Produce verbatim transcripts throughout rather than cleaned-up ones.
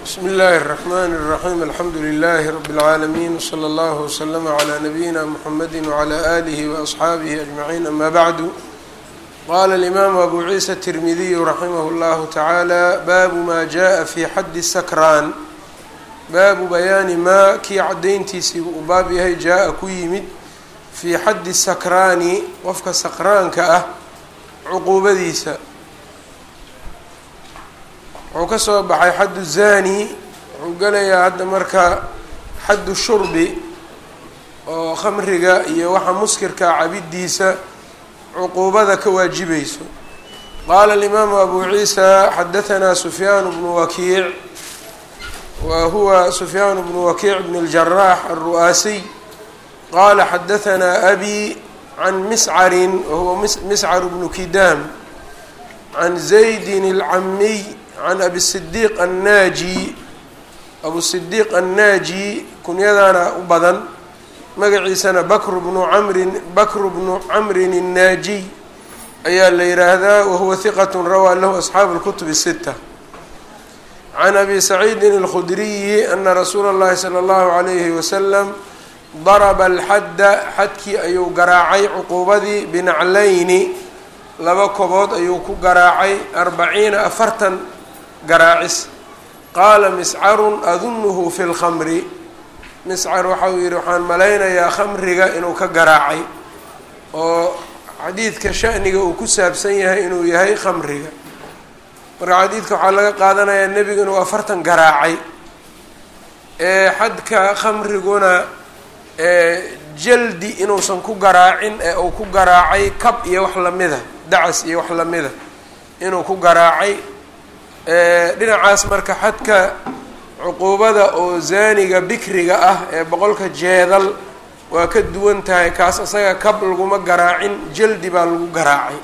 بسم الله الرحمن الرحيم الحمد لله رب العالمين وصلى الله وسلم على نبينا محمد وعلى آله وأصحابه أجمعين أما بعد قال الإمام أبو عيسى الترمذي رحمه الله تعالى باب ما جاء في حد السكران baabu bayaani maa kii cadayntiisii uu baab yahay jaa-a ku yimid fii xaddi sakraani qofka sakraanka ah cuquubadiisa wuxuu ka soo baxay xaddu zaani wuxuu galayaa hadda marka xaddu shurbi oo khamriga iyo waxa muskirka cabidiisa cuquubada ka waajibayso qaala alimaamu abu ciisa xadahanaa sufyaan bnu wakiic وهو سفيان بن وكيع بن الجراح الرؤاسي قال حدثنا أبي عن مسعر وهو مسعر بن كدام عن زيد العمي عن أبي الصديق الناجي أبو الصديق الناجي كنيدانا بدن مقعيسنا بكر بن عمرو بكر بن عمرو الناجي أيا الليل هذا وهو ثقة روى له أصحاب الكتب الستة عن أبي سعيد الخدري أن رsuuل الlahi صلى الله عليه وسلم ضرب الxد xadkii ayuu garaacay cquubadii binaclayni laba kobood ayuu ku garaacay arbaciina afartan garaacis qaala miscaru أduنhu في الkمri miscar waxa uu yihi waxaan malaynayaa khamriga inuu ka garaacay oo xadiidka shأniga uu ku saabsan yahay inuu yahay khamriga marka xadiidka waxaa laga qaadanayaa nebigu inuu afartan garaacay ee xadka khamriguna jaldi inuusan ku garaacin ee uu ku garaacay kab iyo wax lamida dacas iyo wax lamida inuu ku garaacay dhinacaas marka xadka cuquubada oo zaaniga bikriga ah ee boqolka jeedal waa ka duwan tahay kaas isaga kab laguma garaacin jaldi baa lagu garaacay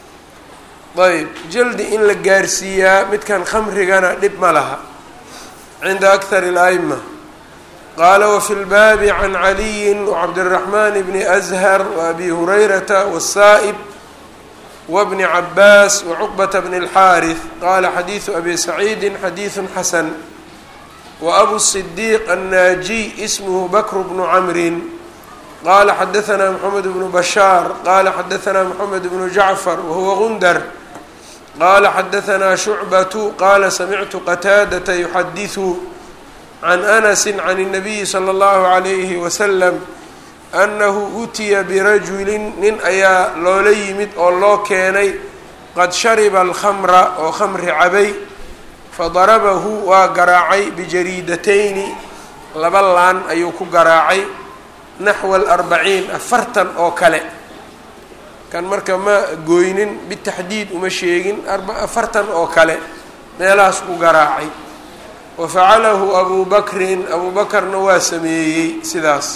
ayb jaldi in la gaarsiiyaa midkan khamrigana dhib ma laha cinda akthar اlأئma qaala wafi lbaabi can caliyi wcabdالرaحman bni أzhar وabi hurayrata wالsa'b wbni cabaas وcqbata bni الxaariث qala xadiiثu abi saciidi xadiiثu xasan وabu الصdiiq الnaajiy ismhu bakr bnu camri qala xadaثna mxamed bnu bashaar qala xadaثna mxamed bnu jacfar wahuwa gundar qala xadaثna shucbatu qala samictu qataadata yuxadiثu can anasi can الnabiyi slى اllahu عalayhi wasalam anahu utiya birajuli nin ayaa loola yimid oo loo keenay qad shariba alkhamra oo khamri cabay fadarabahu waa garaacay bijariidatayni laba laan ayuu ku garaacay naxwa alarbaciin afartan oo kale kan marka ma gooynin bitaxdiid uma sheegin afartan oo kale meelahaas ku garaacay wa facalahu abu bakrin abu bakarna waa sameeyey sidaas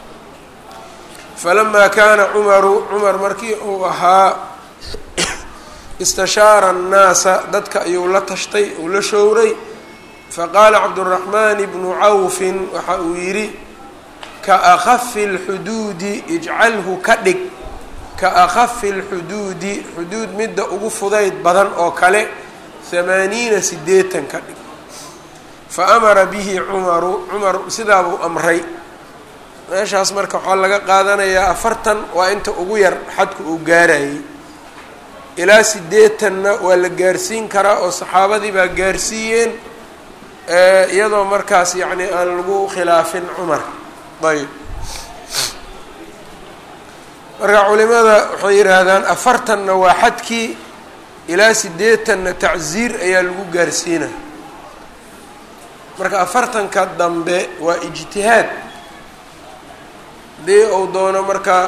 falamaa kaana cumaru cumar markii uu ahaa istashaara annaasa dadka ayuu la tashtay uu la showray faqaala cabduraxmaan bnu cawfin waxa uu yidhi kaakhafi اlxuduudi ijcalhu ka dhig kaakhafi اlxuduudi xuduud midda ugu fudayd badan oo kale hamaaniina sideetan ka dhig faamara bihi cumaru cumar sidaa buu amray meeshaas marka waxaa laga qaadanayaa afartan waa inta ugu yar xadku uu gaarayay ilaa sideetanna waa la gaarsiin karaa oo saxaabadii baa gaarsiiyeen iyadoo markaas yacni aan lagu khilaafin cumar ayb marka culimada waxay yidhaahdaan afartanna waa xadkii ilaa sideetanna tacsiir ayaa lagu gaarsiina marka afartanka dambe waa ijtihaad hadii uu doono marka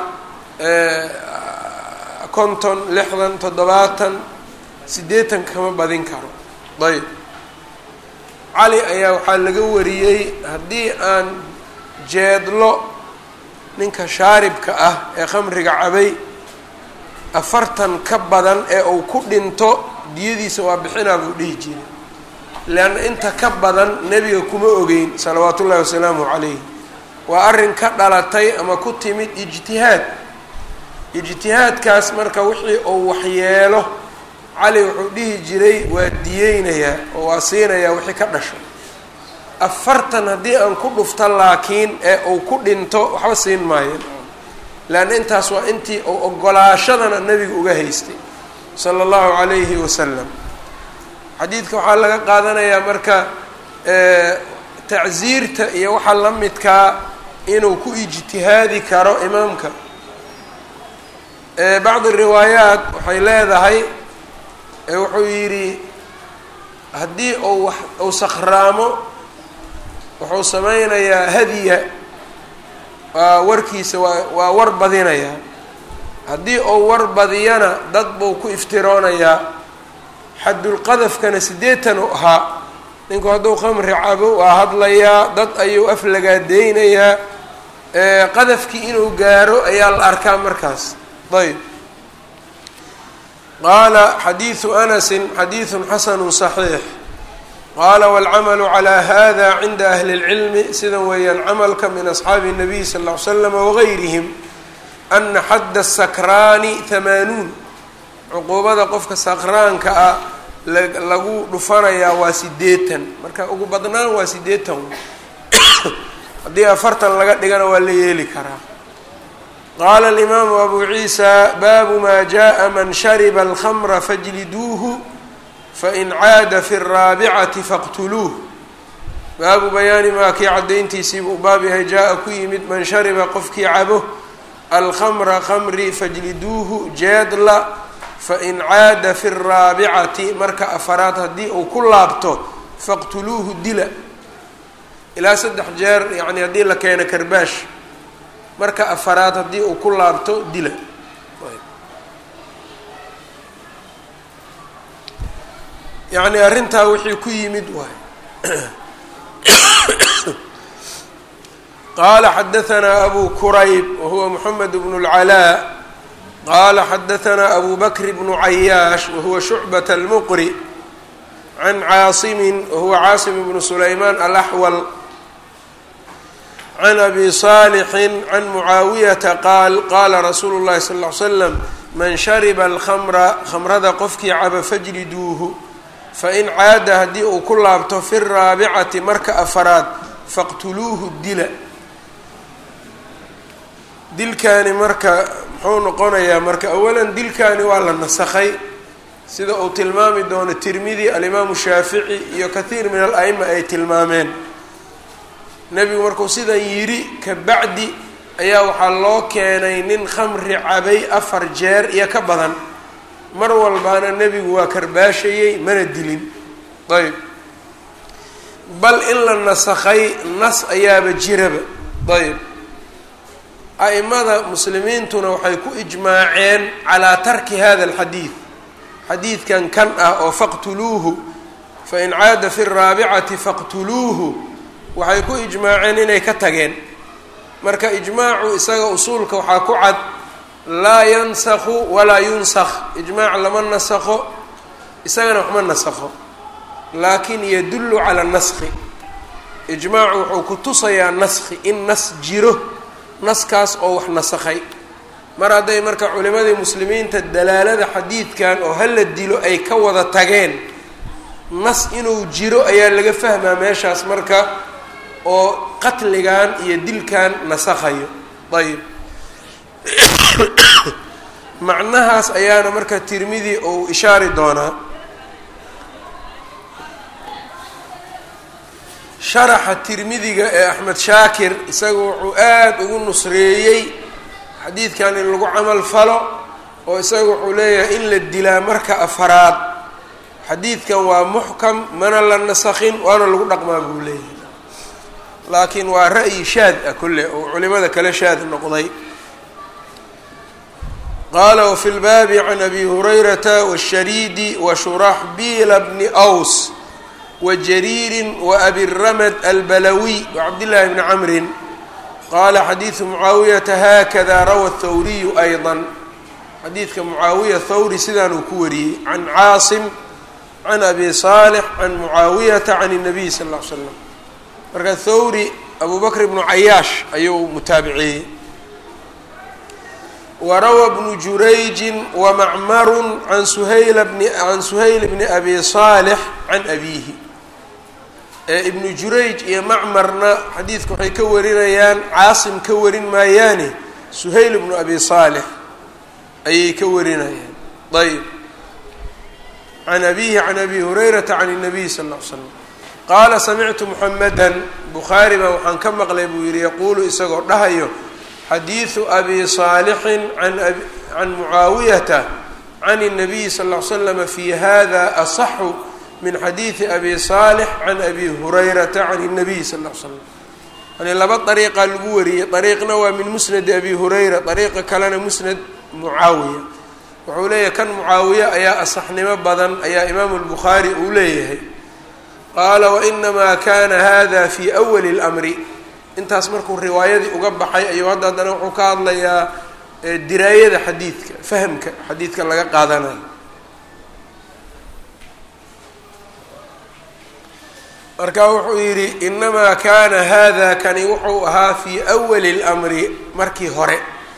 konton lixdan toddobaatan sideetan kama badin karo ayb cali ayaa waxaa laga wariyey haddii aan jeedlo ninka shaaribka ah ee khamriga cabay afartan ka badan ee uu ku dhinto diyadiisa waa bixinaa buu dhihi jiray leanna inta ka badan nebiga kuma ogeyn salawaatu ullahi wasalaamu calayh waa arrin ka dhalatay ama ku timid ijtihaad ijtihaadkaas marka wixii uu waxyeelo cali wuxuu dhihi jiray waa diyeynayaa oo waa siinayaa wixii ka dhasho afartan haddii aan ku dhufta laakiin ee uu ku dhinto waxba siin maayo leanna intaas waa intii uu ogolaashadana nebiga uga haystay sala allahu calayhi wasalam. xadiidka waxaa laga qaadanayaa marka tacsiirta iyo waxaa la midkaa inuu ku ijtihaadi karo imaamka. bacdi riwaayaat waxay leedahay wuxuu yidhi haddii uu wax uu sakhraamo wuxuu sameynayaa hadiya waa warkiisa waa waa war badinayaa haddii uu war badiyana dad buu ku iftiroonayaa xadulqadafkana siddeetan u ahaa ninku hadduu khamri cabo waa hadlayaa dad ayuu aflagaadeynayaa qadafkii inuu gaaro ayaa la arkaa markaas. ayb qaala xadiidu anasin xadiidun xasanu صaxiix qaala wاlcamalu calaa hada cinda ahli اlcilmi sidan weeyaan camalka min asxaabi الnabiy sal ll ly slam wagayrihim ana xadda sakraani hamaanuun cuquubada qofka sakraanka ah lagu dhufanayaa waa sideetan marka ugu badnaan waa sideetan haddii afartan laga dhigana waa la yeeli karaa. qaala alimaamu abu ciisa baabu maa jaءa man shariba alkhamra fajliduuhu fain caada fi الraabicati faqtuluuh. baabu bayaani maa kii caddayntiisiibuu baab yahay jaa-a ku yimid man shariba qofkii cabo alkhamra khamri fajliduuhu jeedla fain caada fi الraabicati marka afaraad haddii uu ku laabto faqtuluuhu dila ilaa saddex jeer yacni haddii la keeno karbaash marka afaraad haddii uu ku laabto dila. yacni arrintaa wixii ku yimid waay. qaala xadahanaa abu kurayb wahuwa moxamed bnu اlcalaa qaala xadahanaa abu bakr bnu cayaash wahuwa shucbat almuqri can caasimin wahuwa caasim bnu sulaymaan alaxwal can abi saalixin can mucaawiyata qaal qaala rasuulu llahi sal ll ly slam man shariba alkhamra khamrada qofkii caba fajliduuhu fain caada haddii uu ku laabto fi raabicati marka afaraad faqtuluuhu dila. dilkaani marka muxuu noqonayaa marka awalan dilkaani waa la nasakhay sida uu tilmaami doono tirmidi alimaamu shaafici iyo kathiir min al-a'ima ay tilmaameen. nebigu markuu sidan yidhi ka bacdi ayaa waxaa loo keenay nin khamri cabay afar jeer iyo ka badan mar walbaana nebigu waa karbaashayey mana dilin. ayb bal in la nasakhay nas ayaaba jiraba. ayb a'imada muslimiintuna waxay ku ijmaaceen calaa tarki hada alxadiid xadiidkan kan ah oo faqtuluuhu fain caada fi الraabicati faqtuluuhu waxay ku ijmaaceen inay ka tageen. marka ijmaacu isaga usuulka waxaa ku cad laa yansakhu walaa yunsakh ijmaac lama nasakho isagana waxma nasakho laakin yadullu cala naskhi. ijmaacu wuxuu ku tusayaa naskhi in nas jiro naskaas oo wax nasakhay. mar hadday marka culimadii muslimiinta dalaalada xadiidkan oo hala dilo ay ka wada tageen nas inuu jiro ayaa laga fahmaa meeshaas marka oo qatligan iyo dilkan nasakhayo. ayb macnahaas ayaana marka tirmidi uu ishaari doonaa. sharaxa tirmidiga ee axmed shaakir isaga wuxuu aada ugu nusreeyey xadiidkan in lagu camal falo oo isaga wuxuu leeyahay in la dilaa marka afaraad xadiidkan waa muxkam mana la nasakhin waana lagu dhaqmaa buu leeyahay. laakiin waa ra'yi shaad ah kolle oo culimada kale shaad noqday. qaala wafi lbaabi can abi hurayrata washariidi washuraxbiila bni aws wajariirin waabiramad albalawiy wacabdillaahi bni camrin qaala xadiidu mucaawiyata haakada rawa thawriyu ayضa. xadiidka mucaawiya thawri sidaan uu ku wariyey can caasim can abi saalix can mucaawiyata can الnabiy sal ll ly slam. marka thawri abu bakr bnu cayaash ayuu mutaabiciyey. warawa bnu jurayjin wamacmaru can suhayl bni can suhayl bni abi saalix can abiihi. ibnu jurayj iyo macmarna xadiidka waxay ka warinayaan caasim ka warin maayaane suhayl ibnu abi saalix ayay ka warinayaan. ayb can abihi can abi hurayrata can الnabiy sal ll ly slam qaala samictu muxamedan bukhaari baa waxaan ka maqlay buu yihi yaquulu isagoo dhahayo xadiidu abi saalixin can mucaawiyata can الnabiyi sal ll ly slama fi hada asaxu min xadiidi abi saalix can abi hurayrata can الnabiy sal ll ly slam. yani laba dariiqa lagu wariyey, dariiqna waa min musnadi abi hurayra, dariiqa kalena musnad mucaawiya. wuxuu leeyahay kan mucaawiye ayaa asaxnimo badan ayaa imaamu lbukhaari uu leeyahay. qaala wainamaa kana hada fi awali اlmri, intaas markuu riwaayadii uga baxay ayuu hadda haddana wuxuu ka hadlayaa diraayada xadiidka, fahamka xadiidka laga qaadanayo. marka wuxuu yidhi inamaa kana hada kani wuxuu ahaa fi awali اlmri, markii hore.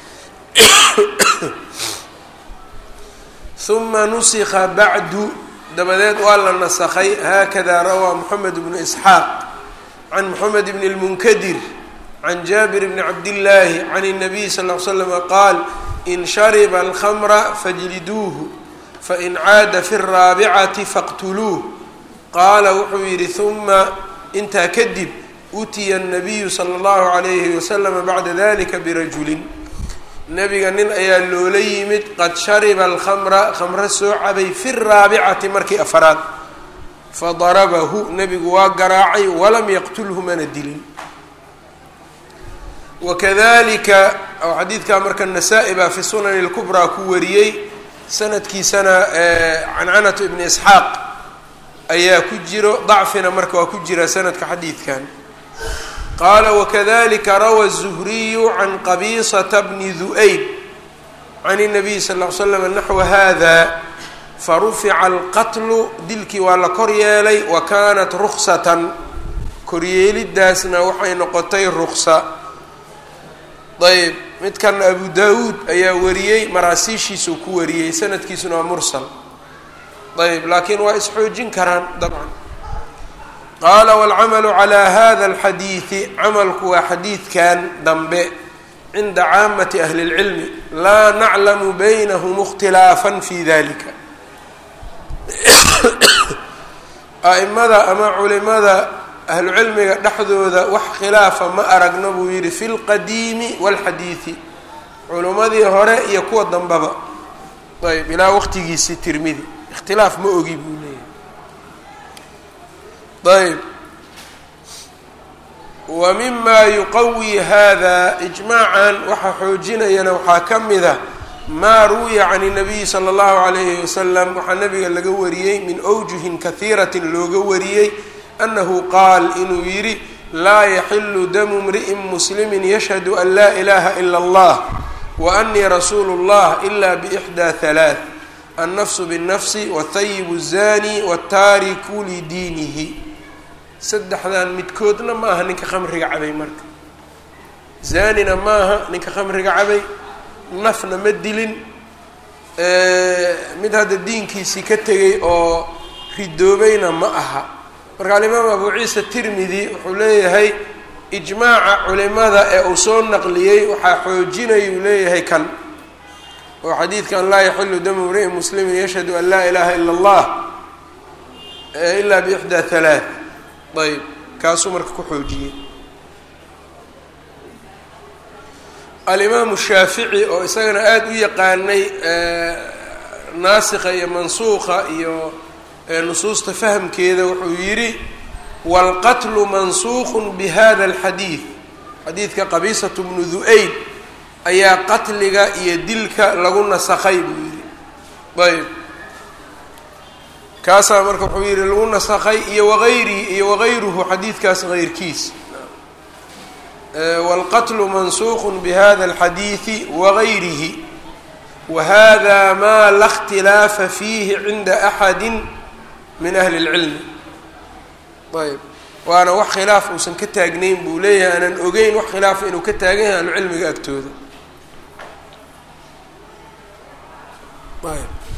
uma nusikha bacdu, dabadeed waa la nasakhay. haakada rawaa moxamed bnu isxaaq can moxamed bn اlmunkadir can jaabir bni cabdillaahi can الnabiy sal ll ly slama qaal in shariba alkhamra fajliduuhu fain caada fi الraabicati faqtuluuh. qaala wuxuu yidhi uma intaa kadib utiya الnabiyu salى اllahu عalayhi waslama bacda dalika birajulin, nebiga nin ayaa loola yimid qad shariba alkhamra, khamro soo cabay fi raabicati markii afaraad, fadarabahu, nebigu waa garaacay walam yaqtulhu mana dilin. wakadalika xadiidkaa marka nasaa-i baa fi sunani اlkubraa ku wariyey, sanadkiisana cancanatu ibni isxaaq ayaa ku jiro, dacfina marka waa ku jira sanadka xadiidkan. qaala wakadalika rawa الzuhriyu can qabiisata bni du'ayb can الnabiy sal ll ly slam naxwa hada farufica alqatlu, dilkii waa la kor yeelay, wa kanat ruksatan, koryeelidaasna waxay noqotay ruksa. ayb midkan abu daawuud ayaa wariyey, maraasiishiisuu ku wariyey, sanadkiisuna waa mursal. ayb laakiin waa isxoojin karaan dabcan. qaala wاlcamalu calى hada اlxadiidi, camalku waa xadiidkan dambe cinda caamati ahli اlcilmi, laa naclamu baynahum اkhtilaafa fi dalika. a'imada ama culimada ahlucilmiga dhexdooda wax khilaafa ma aragno buu yihi fi اlqadiimi wاlxadiidi, culimmadii hore iyo kuwa dambeba. ayb ilaa waqtigiisii tirmidi ikhtilaaf ma ogi buu leeyahay. ayb wa mima yuqawi hada, ijmaacan waxa xoojinayana waxaa ka mida maa ruwiya can الnabiyi salى اllahu عalayhi wasalam, waxaa nabiga laga wariyey min awjuhin kahiiratin looga wariyey anahu qaal inuu yidhi laa yaxilu damu mri'in muslimi yashhadu an laa ilaha ila اllah wa anii rasuulu اllah ila bإxdaa halaaث, annafsu bالnafsi wاthayibu الzani wاtaariku lidiinihi. saddexdan midkoodna ma aha ninka khamriga cabay, marka zanina ma aha ninka khamriga cabay, nafna ma dilin, mid hadda diinkiisii ka tegay oo ridoobayna ma aha. marka alimaam abu ciisa tirmidi wuxuu leeyahay ijmaaca culimada ee uu soo naqliyey waxaa xoojinayuu leeyahay kan, oo xadiidkan laa yaxilu damu mri'in muslimin yashhadu an laa ilaha ila اllah ila bixdaa halaaث. ayb kaasuu marka ku xoojiyey. alimaamu shaafici oo isagana aada u yaqaanay naasikha iyo mansuuqa iyo nusuusta fahamkeeda wuxuu yidhi wاlqatlu mansuuq bihada اlxadiid, xadiidka qabiisatu bnu du'ayb ayaa qatliga iyo dilka lagu nasakhay buu yidhi. ayb kaasaa marka wuxuu yidhi lagu nasakhay iyo wagayrihi iyo wagayruhu, xadiidkaas gayrkiis. wاlqatlu mansuuq bihada اlxadiidi wagayrihi, wahada ma la اkhtilaafa fiihi cinda axadi min ahli اlcilmi. ayb waana wax khilaaf uusan ka taagnayn buu leeyahay, aanan ogeyn wax khilaafa inuu ka taagan yahay ahlucilmiga agtooda.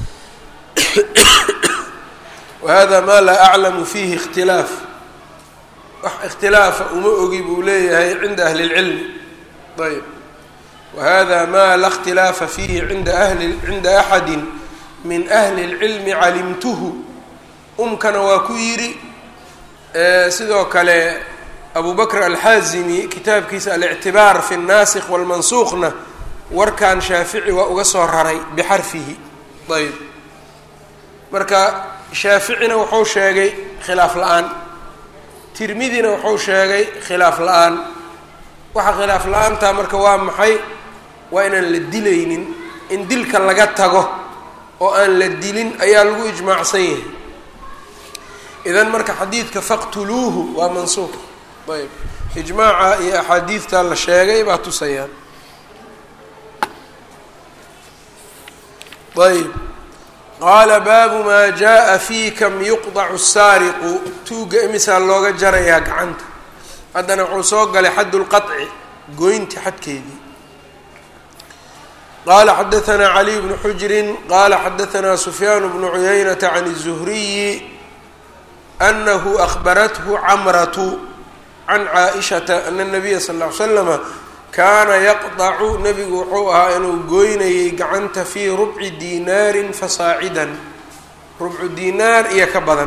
wahada ma laa aclamu fiihi اkhtilaaf wax ikhtilaafa uma ogi buu leeyahay cinda ahli اlcilmi. ayb wahada ma la اkhtilaafa fiihi inda ahli cinda axadi min ahli اlcilmi calimtuhu. umkana waa ku yidhi sidoo kale abu bakr alxaazimi kitaabkiisa alictibaar fi الnaasikh wاlmansuuqna warkan shaafici waa uga soo raray bixarfihi. ayb marka shaaficina wuxuu sheegay khilaaf la-aan, tirmidina wuxuu sheegay khilaaf la-aan. waxa khilaaf la-aantaa marka waa maxay? waa inaan la dilaynin, in dilka laga tago oo aan la dilin ayaa lagu ijmaacsan yahay. idan marka xadiidka faqtuluuhu waa mansuuq. ayb ijmaaca iyo axaadiidta la sheegay baa tusayaan. ayb qaala baabu maa jaa fi kam yuqdacu saariqu. tuuga imisaa looga jarayaa gacanta. haddana wuxuu soo galay xadd lqaطci, goynti xadkeedii. qaala xadaanaa caliy bnu xujrin qaala xadaanaa sufyaan bnu cuyaynata can الzuhriyi anahu ahbarathu camratu can caaishata ana الnabiya sal ll ly slama kaana yaqdacu, nebigu wuxuu ahaa inuu goynayay gacanta fii rubci diinaarin fasaacidan, rubcu diinaar iyo ka badan.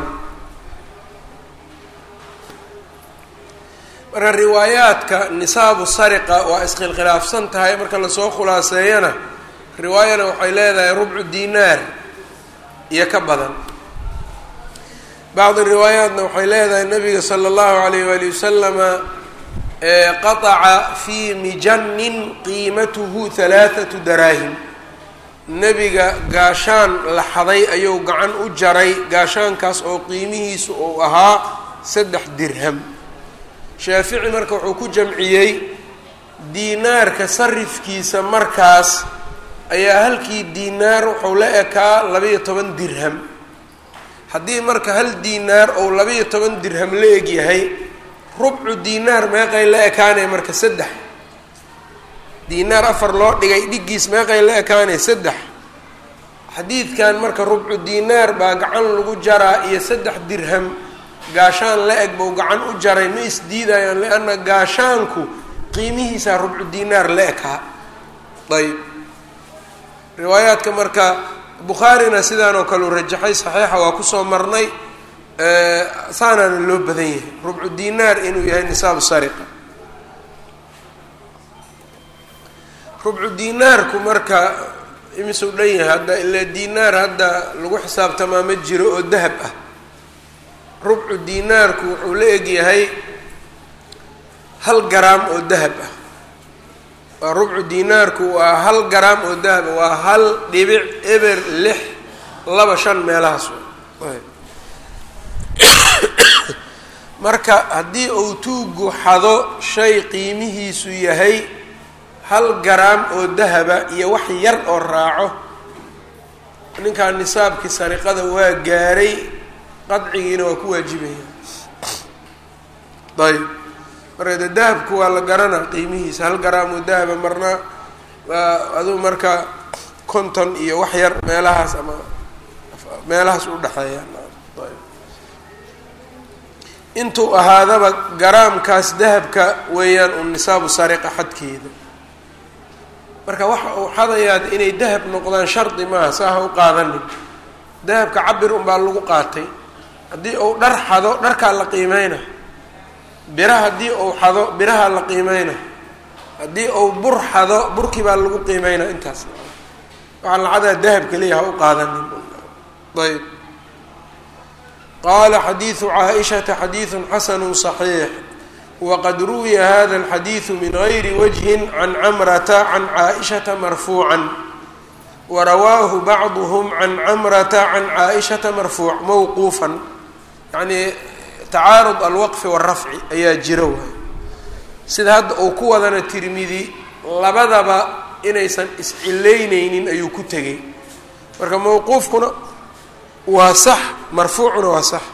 marka riwaayaadka nisaabu sariqa waa iskhilkhilaafsan tahay. marka lasoo khulaaseeyana riwaayana waxay leedahay rubcu diinaar iyo ka badan. bacdi riwaayaatna waxay leedahay nabiga sala allahu alayh waali wasalama qataca fii mijanin qiimatuhu halaathatu daraahim. nebiga gaashaan la xaday ayuu gacan u jaray, gaashaankaas oo qiimihiisu uu ahaa saddex dirham. shaafici marka wuxuu ku jamciyey diinaarka sarifkiisa markaas ayaa halkii diinaar wuxuu la ekaa labaiyo toban dirham. haddii marka hal diinaar ou labaiyo toban dirham la eg yahay, rubcu diinaar meeqay la ekaanay marka saddex. diinaar afar loo dhigay dhiggiis meeqay la ekaanay saddex. xadiidkan marka rubcu diinaar baa gacan lagu jaraa iyo saddex dirham gaashaan la eg buu gacan u jaray, ma isdiidayaan lianna gaashaanku qiimihiisaa rubcu diinaar la ekaa. ayb riwaayaadka marka bukhaarina sidaan oo kale u rajaxay, saxiixa waa kusoo marnay. saanaana loo badan yahay rubcu diinaar inuu yahay nisaabu sariqa. rubcu diinaarku marka imisuu dhan yahay hadda, ilaa diinaar hadda lagu xisaabtamaa ma jiro oo dahab ah. rubcu diinaarku wuxuu la eg yahay hal garaam oo dahab ah. waa rubcu diinaarku waa hal garaam oo dahab ah, waa hal dhibic eber lix laba shan meelahaas. marka haddii uu tuugu xado shay qiimihiisu yahay hal garaam oo dahaba iyo wax yar oo raaco, ninkaan nisaabkii sariqada waa gaaray, qadcigiina waa ku waajibaya. ayb marka de dahabku waa la garanaa qiimihiisa, hal garaam oo dahaba marna waa aduu marka konton iyo wax yar meelahaas ama meelahaas u dhexeeya. intuu ahaadaba garaamkaas dahabka weeyaan un nisaabu sariqa xadkeeda. marka waxa uu xadayaa inay dahab noqdaan shardi maaha, saa ha u qaadanin. dahabka cabir unbaa lagu qaatay. haddii uu dhar xado dharkaa la qiimeyna, bira haddii uu xado birahaa la qiimeyna, haddii uu bur xado burkii baa lagu qiimeynaa. intaas waxaa la xadaa dahab keliya ha u qaadanin. ayb qaala xadiidu caaishata xadiidu xasanu صaxiix waqad ruwiya hada alxadiidu min gayri wajhin can camrata can caaishata marfuucan warawaahu bacduhm can camrata can caaishata marfuuc mawquufan. yacnii tacaarud alwaqfi wاrafci ayaa jira waay. sida hadda uu ku wadana tirmidi labadaba inaysan iscilaynaynin ayuu ku tegey. marka mawquufkuna waa sax, marfuucuna waa sax.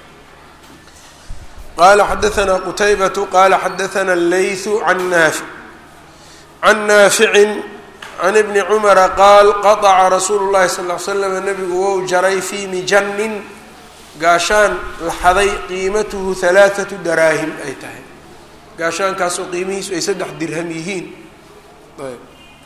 qaala xadaanaa qutaybatu qaala xadaanaa allaythu can naafic can naaficin can ibni cumara qaal qataca rasuulu llahi sal ll ly slam nabigu wou jaray fii mijanin gaashaan la xaday qiimatuhu halaathatu daraahim ay tahay gaashaankaasoo qiimihiisu ay saddex dirham yihiin. ayb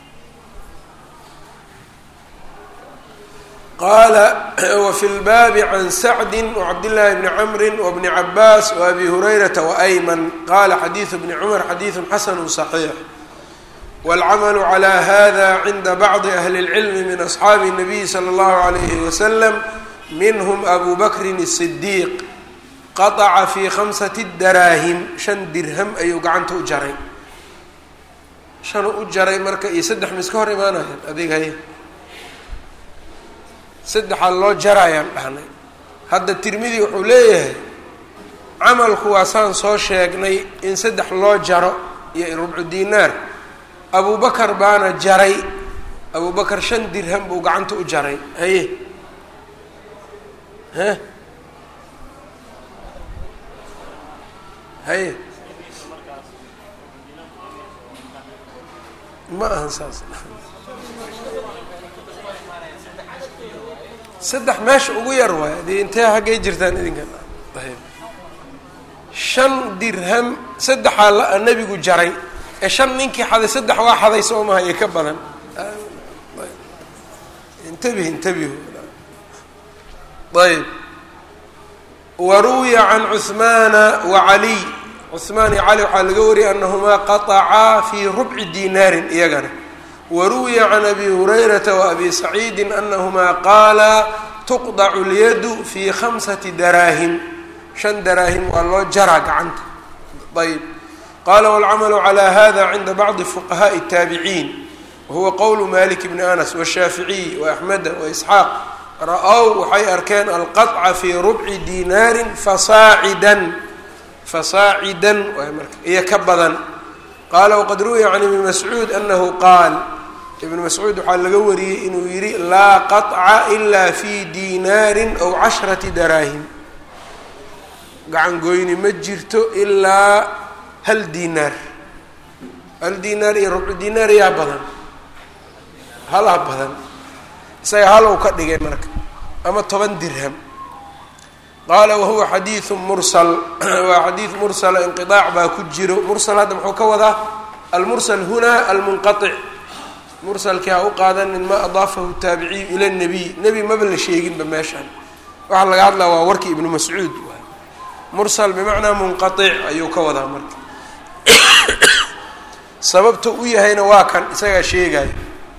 qaala wafi lbaabi can sacdi wacabdillaahi bni camri wabni cabaas waabi hurayrata waayman qaala xadiidu bni cumar xadiidu xasanu صaxiix wاlcamalu calى hada cinda bacdi ahli اlcilmi min asxaabi الnabiy salى اllahu عalayhi wasalam minhm abu bakrin الصidiiq qaطca fi khamsati daraahim shan dirham ayuu gacanta u jaray shan u jaray marka iyo saddex ma iska hor imaanayaan adig haye saddexaa loo jarayaan dhahnay. hadda tirmidi wuxuu leeyahay camalku waa saan soo sheegnay in saddex loo jaro iyo rubcu dinaar. abu bakar baana jaray abu bakar shan dirham buu gacanta u jaray haye he haye ma ahan saas saddex meesha ugu yar waay adii intee haggay jirtaan idinkan ayb shan dirham saddexaa la nebigu jaray ee shan ninkii xaday saddex waa xaday soo maha iyo ka badan. intabih intabihu ayb waruwiya can cuhmaana wacaliy cuhmaan iyo cali waxaa laga wariyay anahumaa qaطacaa fii rubci dinaarin iyagana. waruwiya can abi hurayrata waabi saciidi anahumaa qaala tuqdacu lyadu fii khamsati daraahim shan daraahim waa loo jaraa gacanta. ayb qaala wاlcamalu calى hada cinda bacdi fuqahaaءi الtaabiciin wahuwa qowlu malik bni anas wالshaaficiy waaxmeda waisxaaq ra-ow waxay arkeen alqaطca fii rubci dinaarin fasaacidan fasaacidan waay marka iyo ka badan. qaala waqad ruwiya can ibni mascuud anahu qaal ibn mascuud waxaa laga wariyey inuu yihi laa qaطca ila fi dinaarin aw cashrati daraahim gacan goyni ma jirto ilaa hal dinaar hal dinaar iyo rubcu dinaar yaa badan halaa badan isaga halow ka dhigay marka ama toban dirham. qaala wahuwa xadiidu mursal waa xadiid mursala inqiaac baa ku jiro. mursal hadda muxuu ka wadaa almursal huna almunqaic mursalkii ha u qaadanin ma adaafahu taabiciyu ila nabiy nebi maba la sheeginba meeshaan waxaa laga hadlaa waa warkii ibnu mascuud mursal bimacnaa munqaic ayuu ka wadaa marka sababta u yahayna waa kan isagaa sheegaya.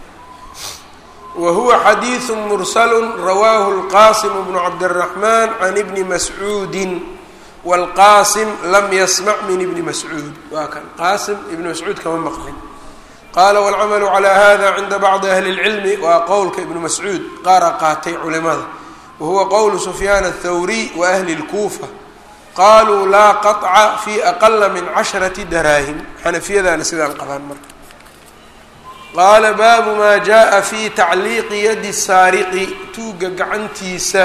wa huwa xadiidu mursalu rawaahu lqasim bnu cabdiraxmaan can ibni mascuudin wاlqasim lam yasmac min ibni mascuud waa kan qaasim ibni mascuud kama maqlin. qaala wاlcamalu calى hada cinda bacdi ahli اlcilmi waa qowlka ibnu mascuud qaara qaatay culimada wahuwa qowlu sufyaan aلthawriy wa ahli اlkuufa qaluu laa qaطca fi aqala min casharati daraahim xanafiyadaana sidaan qabaan marka. qaala baabu maa jaءa fi tacliiqi yadi saariqi tuuga gacantiisa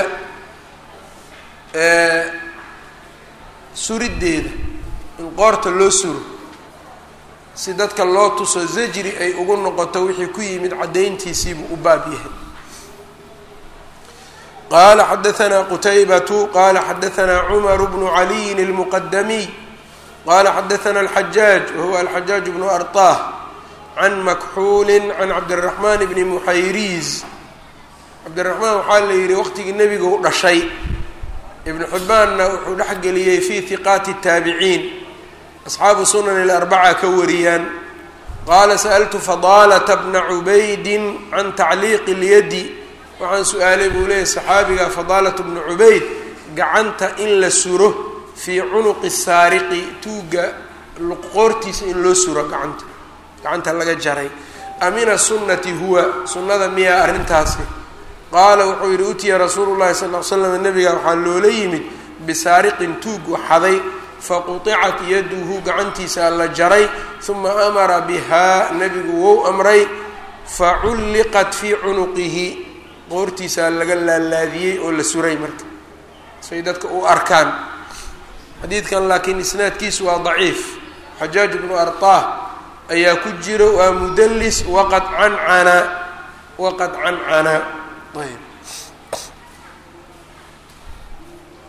surideeda in qoorta loo suro si dadka loo tuso zajri ay ugu noqoto wixii ku yimid caddayntiisiibuu u baab yahay. qaala xadaanaa qutaybatu qaala xadaanaa cumaru bnu caliyin اlmuqadamiy qaala xadaanaa alxajaaj wahuwa alxajaaj bnu arطah can makxuuli can cabdiraxmaan bni muxayriiz. cabdiraxmaan waxaa la yidhi waqtigii nebigu u dhashay ibnu xibbaanna wuxuu dhexgeliyey fii hiqaati الtaabiciin asxaabu sunan اlarbaca ka wariyaan. qaala sa'altu fadaalata bna cubaydin can tacliiqi اlyadi waxaan su-aalay buu leeyahy saxaabiga fadaalatu bnu cubayd gacanta in la suro fii cunuqi saariqi tuuga qoortiisa in loo suro gacanta gacanta laga jaray amina sunnati huwa sunnada miyaa arrintaasi. qaala wuxuu yidhi utiya rasuulu llahi sal l slam nabiga waxaa loola yimid bisaariqin tuug waxaday faquطicat yaduhu gacantiisa la jaray uma amara bihaa nebigu wou amray faculliqat fii cunuqihi qoortiisaa laga laalaadiyey oo la suray marka say dadka u arkaan. xadiidkan laakiin isnaadkiisu waa daciif xajaaj bnu arطah ayaa ku jiro waa mudlis waqad cancana waqad cancana ayb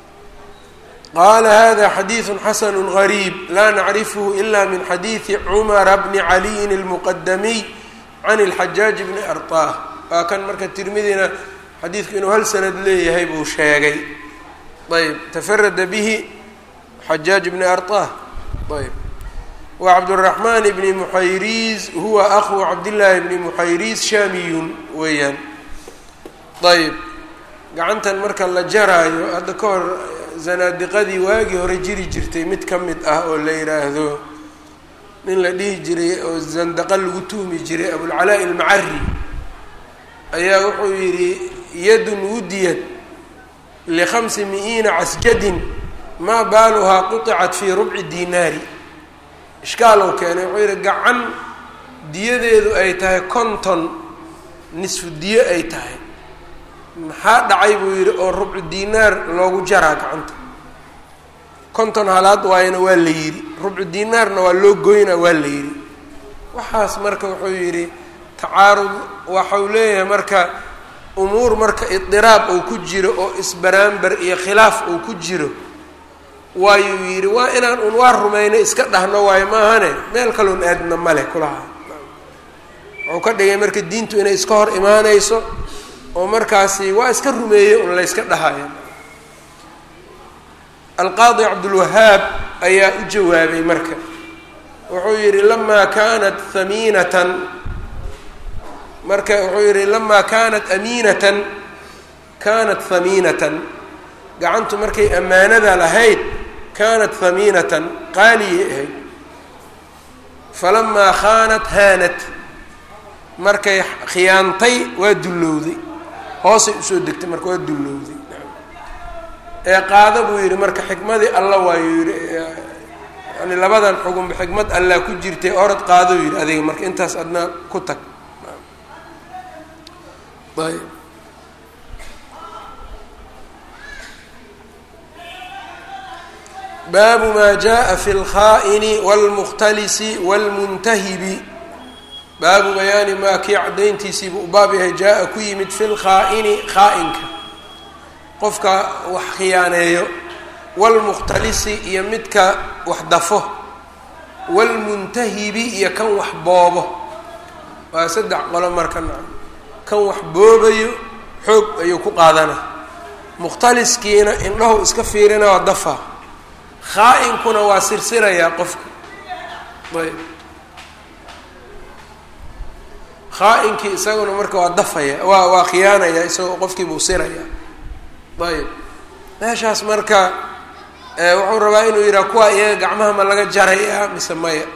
qala hada xadiiث xasn غريb la nacrifhu ila min xadiiثi cmara bni caliyin الmqdamiy can الxajaaج bni arطah waa kan marka tirmidina xadiidku inuu hal sanad leeyahay buu sheegay ayb tafarada bihi xajaaج bni arطah ayb wa cabdالرaحman bni muxayriz huwa أخو cabdالlahi bni muxayriz shaamiyun weeyaan ayb gacantan marka la jaraayo hadda ka hor zanaadiqadii waagii hore jiri jirtay mid ka mid ah oo la yidhaahdo nin la dhihi jiray oo zandaqa lagu tuhmi jiray abulcalaa ilmacari ayaa wuxuu yidhi yadun wudiyat likhamsi mi-iina casjadin maa baaluhaa quطicat fii rubci dinaari ishkaalow keenay wuxuu yidhi gacan diyadeedu ay tahay konton nisfu diyo ay tahay maxaa dhacay buu yidhi oo rubcu dinaar loogu jaraa gacanta konton halaad waayana waa la yidhi rubcu dinaarna waa loo goynaa waa la yidhi waxaas marka wuxuu yidhi tacaarud waxau leeyahay marka umuur marka idiraab uu ku jiro oo isbaraamber iyo khilaaf uu ku jiro waayuu yidhi waa inaan un waa rumayno iska dhahno waayo maahane meel kaloon aadna male kulaha wuxuu ka dhigay marka diintu inay iska hor imaanayso oo markaasi waa iska rumeeyey un la yska dhahaya alqaadi cabdulwahaab ayaa u jawaabay marka wuxuu yidhi lamaa kaanat hamiinatan marka wuxuu yidhi lamaa kaanat amiinatan kaanat hamiinatan gacantu markay ammaanada lahayd kaanat hamiinatan qaaliyay ahayd falamaa khaanat haanat markay khiyaantay waa dullowday hoosay usoo degtay marka waa dullowday ee qaada buu yidhi marka xikmadii alla waayuu yidhi yani labadan xugunba xikmad allaa ku jirtay orad qaadou yidhi adiga marka intaas adna ku tag ayb baabu maa jaa fi اlkhaa'ini wاlmukhtalisi wاlmuntahibi baabu bayaani maa kii caddayntiisiibuu u baab yahay jaa-a ku yimid fi lkhaa'ini khaa-inka qofka wax khiyaaneeyo waalmukhtalisi iyo midka wax dafo waalmuntahibi iyo kan wax boobo waa saddex qolo marka naam kan wax boobayo xoog ayuu ku qaadana mukhtaliskiina indhahu iska fiirina waa dafa khaa-inkuna waa sirsirayaa qofka ayb khaa-inkii isaguna marka waa dafaya waa waa khiyaanaya isagoo qofkii buu sirayaa ayb meeshaas marka wuxuu rabaa inuu yidhaha kuwa iyaga gacmaha ma laga jarayaa mise maya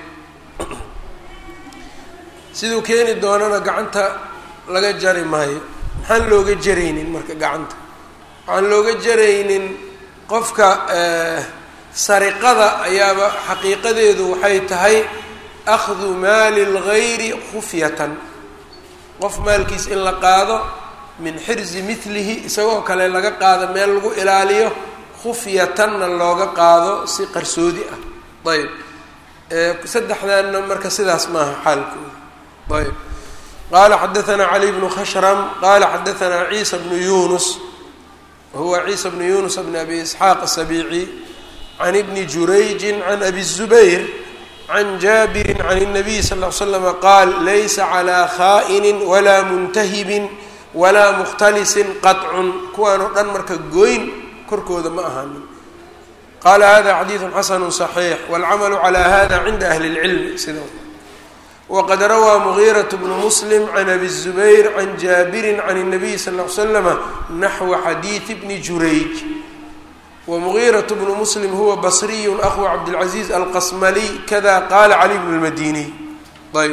siduu keeni doonana gacanta laga jari maayo maxaan looga jaraynin marka gacanta waxaan looga jaraynin qofka sariqada ayaaba xaqiiqadeedu waxay tahay akhdu maali lgayri khufyatan qof maalkiis in la qaado min xirzi milihi isagoo kale laga qaado meel lagu ilaaliyo khufyatanna looga qaado si qarsoodi ah ayb saddexdaanna marka sidaas maaha xaalkooda ayb qaala xadaثna cali bnu khashram qala xadaثna ciisa bnu yunus wahuwa ciisa bnu yunus bn abi isxaaq asabici can ibni jurayji can abi الzubayr can jaabiri can الnabiy sal ll ly slama qaal laysa calىa khaa'inin walaa muntahibin walaa mukhtalisin qaطcun kuwaan oo dhan marka goyn korkooda ma ahaanin qaala hada xadiidu xasanu صaxiix wاlcamalu calى hada cinda ahli اlcilmi sida waqad rawaa mugiiraة bnu muslim can abi الzubayr can jaabiri can الnabiy sal ll ly slama naxwa xadiidi bni jurayj wmugiiraة bnu muslim huwa basriyu ahu cabdاlcaziiz alqasmaliy kada qaala cali bnu اlmadiniy ayb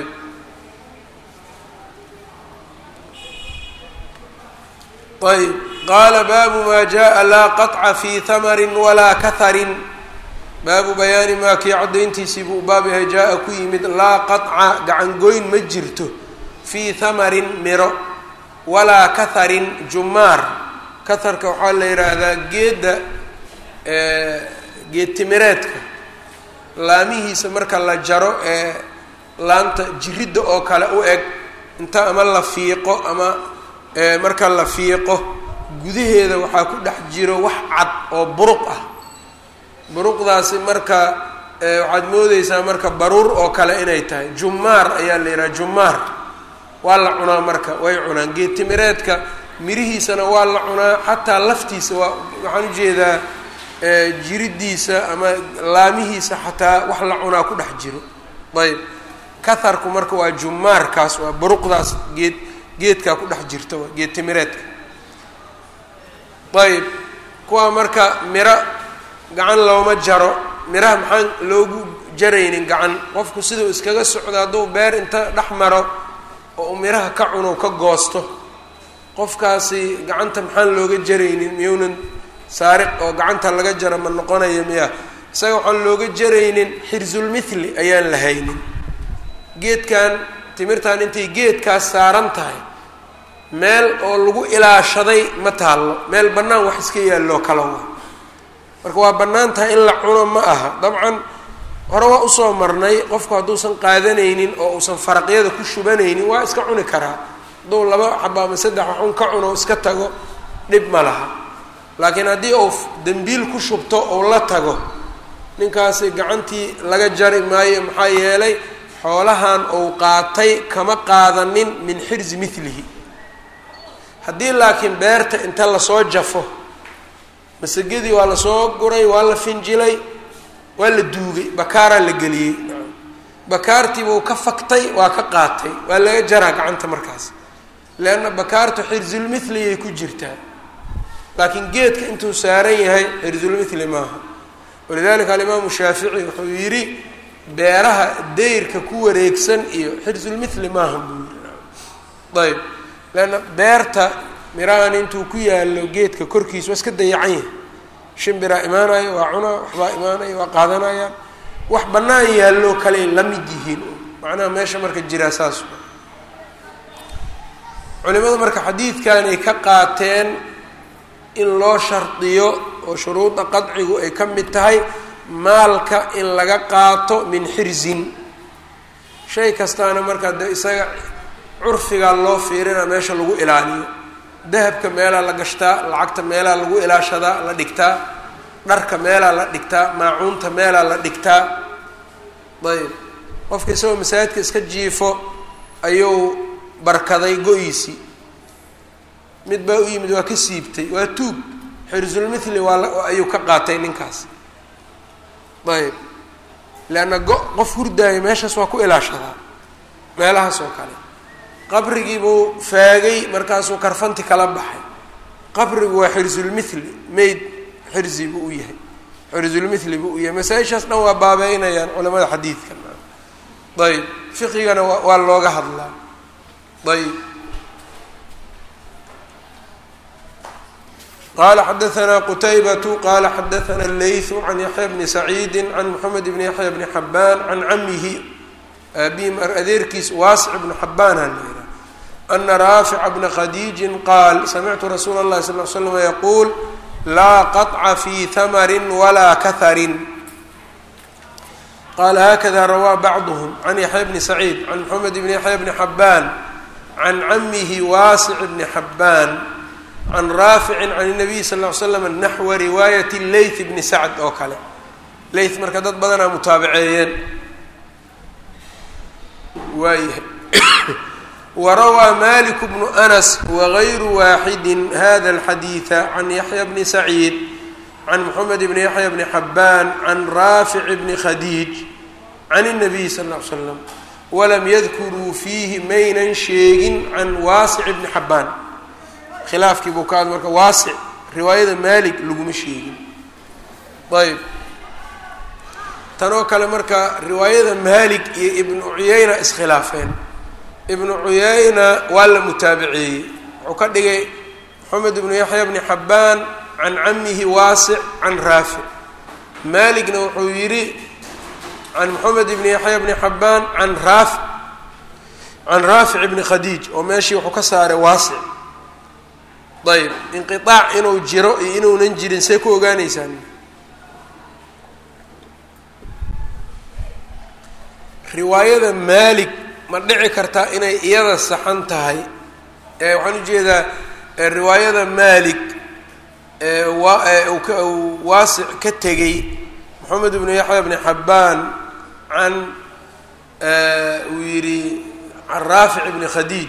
ayb qaala baabu maa jaءa laa qaطca fi hamari walaa kaharin baabu bayaani maa kii caddayntiisii buu baab yahay jaa-a ku yimid laa qaطca gacangoyn ma jirto fii hamarin miro walaa kaharin jumaar kaharka waxaa la yidhaahdaa geedda geed timireedka laamihiisa marka la jaro ee laanta jiridda oo kale u eg inta ama la fiiqo ama marka la fiiqo gudaheeda waxaa ku dhex jiro wax cad oo buruq ah buruqdaasi marka waxaad moodeysaa marka baruur oo kale inay tahay. jumaar ayaa la yidhaha, jumaar waa la cunaa marka, way cunaan geed timireedka mirihiisana waa la cunaa, xataa laftiisa waa waxaan ujeedaa jiridiisa ama laamihiisa xataa wax la cunaa ku dhex jiro. ayb kaharku marka waa jumaarkaas, waa buruqdaas geed geedkaa ku dhex jirta, waa geed timireedka. ayb kuwaa marka miro gacan looma jaro, miraha maxaan loogu jaraynin gacan? qofku siduu iskaga socdo hadduu beer inta dhex maro oo uu miraha ka cuno ka goosto, qofkaasi gacanta maxaan looga jaraynin? miyuunan saariq oo gacanta laga jaro ma noqonayo miya? isaga waxaan looga jaraynin xirzulmithli ayaan la haynin. geedkan timirtan intay geedkaas saaran tahay meel oo lagu ilaashaday ma taallo, meel bannaan wax iska yaalloo kala waa. marka waa bannaan tahay in la cuno ma aha. dabcan hore waa usoo marnay, qofku hadduusan qaadanaynin oo uusan faraqyada ku shubanaynin waa iska cuni karaa. hadduu laba xaba ama saddex waxun ka cuno iska tago dhib ma laha. laakiin haddii uu dembiil ku shubto ou la tago, ninkaasi gacantii laga jari maayo. maxaa yeelay xoolahan uu qaatay kama qaadanin min xirzi milihi. haddii laakiin beerta inta lasoo jafo, masagedii waa lasoo guray, waa la finjilay, waa la duugay, bakaaraa la geliyey, bakaartiibuu ka faktay, waa ka qaatay, waa laga jaraa gacanta markaas, leanna bakaartu xirzulmithliyay ku jirtaa. laakiin geedka intuu saaran yahay xirzulmithli maaha. walidalika alimaamu shaafici wuxuu yidhi beeraha dayrka ku wareegsan iyo xirzulmithli maaha buu yidhi. ayb leanna beerta mirahan intuu ku yaallo geedka korkiisa waa iska dayacan yahay. shimbiraa imaanayo waa cunaa, waxbaa imaanaya waa qaadanayaan, wax bannaan yaalloo kale la mid yihiin. macnaha meesha marka jiraa saas. culimadu marka xadiidkan ay ka qaateen in loo shardiyo oo shuruuda qadcigu ay ka mid tahay maalka in laga qaato min xirzin. shay kastaana marka de isaga curfigaa loo fiirina meesha lagu ilaaliyo. dahabka meelaa la gashtaa, lacagta meelaa lagu ilaashadaa la dhigtaa, dharka meelaa la dhigtaa, maacuunta meelaa la dhigtaa. ayb qofka isagoo masaajidka iska jiifo ayuu barkaday go-iisii, mid baa u yimid waa ka siibtay, waa tuug. xirzulmithli waa ayuu ka qaatay ninkaas. ayb leanna go qof hurdaayo meeshaas waa ku ilaashadaa, meelahaas oo kale. qabrigii buu faagay, markaasuu karfanti kala baxay. qabrigu waa xirzulmithli, mayd xirzi buu u yahay, xirzulmithli buu u yahay. masaa-ishaas dhan waa baabeynayaan culamada xadiidka. ayb fiqigana waa waa looga hadlaa. ayb qala xadaثna qtaybة qala xadaثna الlayث can yaحya bni سacيidi can mحamed bn yaحya bni xabaan can camihi aabihim adeerkiis waasic bnu xabaana la yihaha ana raafica bna khadiiji qaal samictu rasuula اlahi sal ly slm yaquul laa qaطca fi hamri walaa kahrin. qala hakada rawaa bacduhm can yaحya bni saciid can mxamed bni yaحya bni xabaan can camihi waasic bni xabaan can raaficin can الnabiy sal ll ly slam naxwa riwaayat layth bni sacd oo kale. layth marka dad badanaa mutaabaceeyeen. waayahay warawaa malik bnu anas wagayru waaxidi hada اlxadiiثa can yaxya bni saciid can mxamed bni yaxya bni xabaan can raafic bni khadiij can الnabiy sal ll ly slam walam yadkuruu fiihi maynan sheegin can waasic bni xabaan. khilaafkii buu ka ad marka waasic riwaayada maalik laguma sheegin. ayb tanoo kale marka riwaayada maalik iyo ibnu cuyayna iskhilaafeen. ibnu cuyayna waa la mutaabiceeyey, wuxuu ka dhigay moxamed ibnu yaxya bni xabaan can camihi waasic can raafic. maaligna wuxuu yidhi can moxamed ibni yaxya bni xabaan can raafic can raafic ibni khadiij, oo meeshii wuxuu ka saaray waasic. ayb inqiaac inuu jiro iyo inuunan jirin see ku ogaanaysaan? riwaayada maalik ma dhici kartaa inay iyada saxan tahay? waxaan ujeedaa riwaayada maalik waa waasic ka tegey moxamed bnu yaxya bni xabbaan can uu yidhi can raafic bni khadiij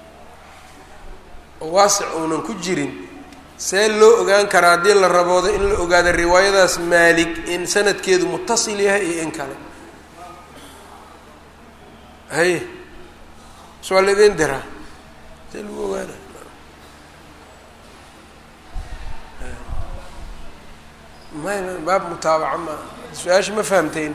oo waasic uunan ku jirin see loo ogaan karaa haddii la raboodo in la ogaado riwaayadaas maalik in sanadkeedu mutasil yahay iyo in kale haye s waa la idin diraa see lagu ogaana may baab mutaabaca maa su-aasha ma fahamteyn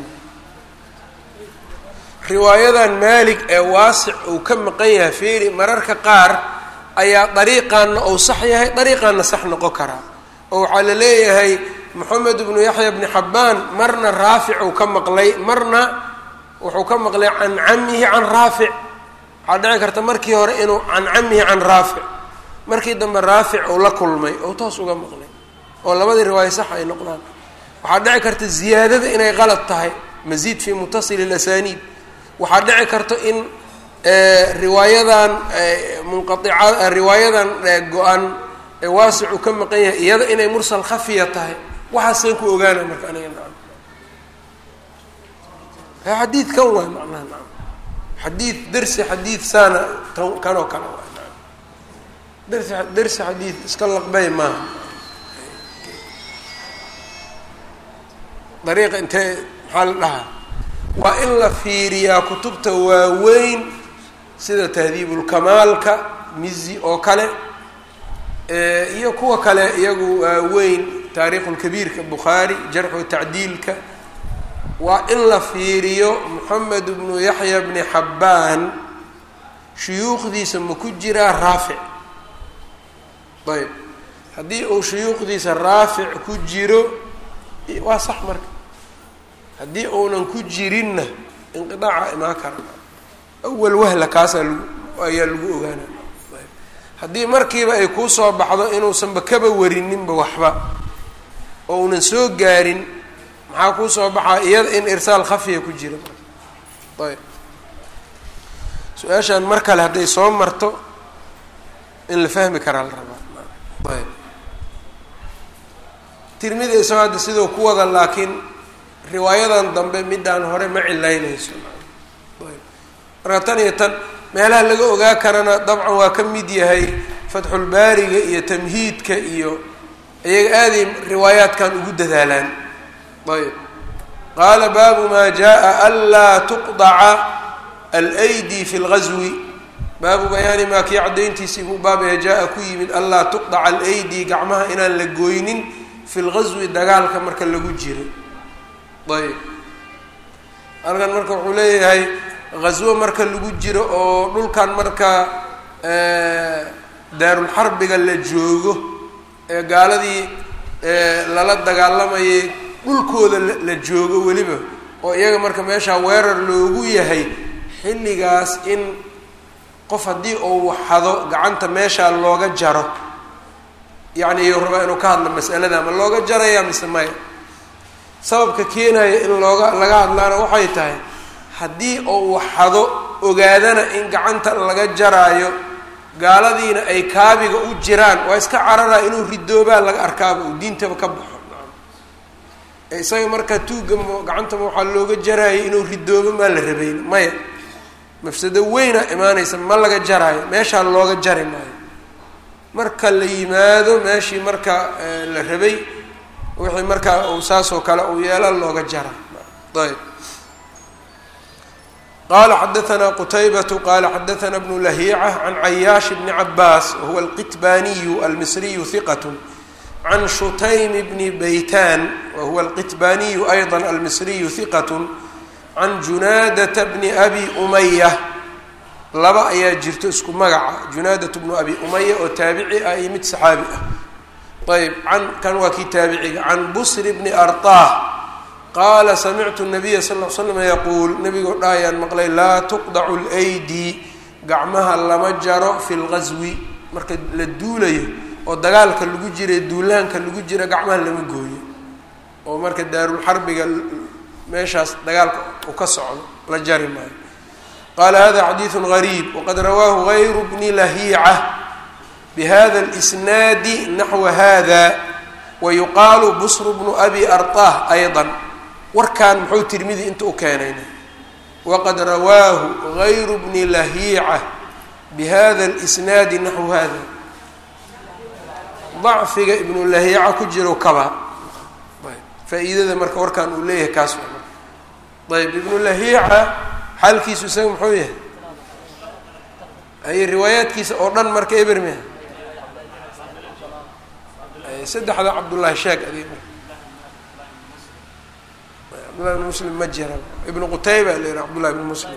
riwaayadan maalik ee waasic uu ka maqan yahay fiiri mararka qaar ayaa dariiqaanna uu sax yahay dariiqaanna sax noqon karaa oo waxaa la leeyahay moxamed bnu yaxya bni xabbaan marna raafic uu ka maqlay marna wuxuu ka maqlay can camihi can raafic waxaa dhici karta markii hore inuu can camihi can raafic markii dambe raafic uu la kulmay oo toos uga maqlay oo labadii riwaayo sax ay noqdaan waxaa dhici karta ziyaadada inay qalad tahay masiid fii mutasili اlasaniid waxaa dhici karta in riwaayadan munqaica riwaayadan go-an ee waasicu ka maqan yahay iyada inay mursal khafiya tahay waxaaseen ku ogaana marka aniga naam xadiid kan waay macnaha naam xadiid dersi xadiid saana tan kan oo kale waay naam dersi dersi xadiid iska laqbay maaha dariiqa intee maxaa la dhahaa waa in la fiiriyaa kutubta waaweyn sida tahdiibulkamaalka mizi oo kale iyo kuwa kale iyagu waaweyn taariikhulkabiirka bukhaari jarxu tacdiilka waa in la fiiriyo moxamed bnu yaxya bni xabbaan shuyuukhdiisa ma ku jiraa raafic ayb haddii uu shuyuukhdiisa raafic ku jiro waa sax marka haddii uunan ku jirinna inqidaaca imaan kara awal wahla kaasaa lagu ayaa lagu ogaana haddii markiiba ay kuu soo baxdo inuusanba kaba warininba waxba oo unan soo gaarin maxaa kuu soo baxaa iyada in irsaal khafiya ku jira ayb su-aashaan mar kale hadday soo marto in la fahmi karaa la rabaa ayb tirmidi isagoo hadda sidoo ku wada laakiin riwaayadan dambe midaan hore ma cilaynayso marka tan iyo tan meelaha laga ogaa karana dabcan waa ka mid yahay fatxulbaariga iyo tamhiidka iyo iyaga aaday riwaayaadkan ugu dadaalaan ayb qaala baabu maa jaa anlaa tuqdaca alaydi fi lgazwi baabu bayaani maa kii caddayntiisii buu baabaya jaa-a ku yimid anlaa tuqdaca alaydi gacmaha inaan la gooynin fi lgazwi dagaalka marka lagu jiro ayb halkan marka wuxuu leeyahay ghaswo marka lagu jiro oo dhulkan marka daarulxarbiga la joogo ee gaaladii lala dagaalamayay dhulkooda la joogo weliba oo iyaga marka meeshaa weerar loogu yahay xilligaas in qof haddii uu waxado gacanta meeshaa looga jaro yacni iyuu rabaa inuu ka hadlo mas'alada ma looga jaraya mise maya sababka keenaya in looga laga hadlaana waxay tahay haddii uu waxado ogaadana in gacanta laga jaraayo gaaladiina ay kaabiga u jiraan waa iska cararaa inuu ridoobaa laga arkaaba uu diintaba ka baxo isaga markaa tuugga gacantama waxaa looga jaraayo inuu ridoobo maa la rabayn maya mafsado weyna imaanaysa ma laga jaraayo meeshaa looga jari maayo marka la yimaado meeshii marka la rabay wixii markaa uu saasoo kale uu yeela looga jara ayb qala xadaثna qtaybة qala xadaثna bnu lahiicة can cayaash bni cabaas wahuwa alqitbaniyu almisriyu hiqat can shutaym bni baytan wahuwa alqitbaniyu ayضa almisriyu hiqat can junaadata bni abi umaya laba ayaa jirto isku magaca junaadaة bnu abi umaya oo taabici ah iyo mid saxaabi ah ayb an kan waa kii taabiciga can busr bni arطah qaala samictu nabiya sal l slam yaquul nabigoo dhahayaan maqlay laa tuqdacu lydi gacmaha lama jaro fi lgazwi marka la duulayo oo dagaalka lagu jira duulaanka lagu jira gacmaha lama gooyo oo marka daarulxarbiga meeshaas dagaalka uu ka socdo la jari maayo qaala hada xadiiثu gariib waqad rawaahu gayru bni lahiica bihada اlisnaadi naxwa hada wayuqaalu busr bnu abi arطah ayضa warkaan muxuu tirmidi inta u keenayna waqad rawaahu gayru bni lahiica bihada اlisnaadi naxwu hada dacfiga ibnu lahiica ku jiro kaba faa-iidada marka warkaan uu leeyahay kaas ayb ibnu lahiica xaalkiisu isaga muxuu yahay ay riwaayaadkiisa oo dhan marka eber miha saddexda cabdullaahi sheeg adig cabdullahi ibn muslim ma jira ibnu qutayba la yihaha cabdullahi ibn muslim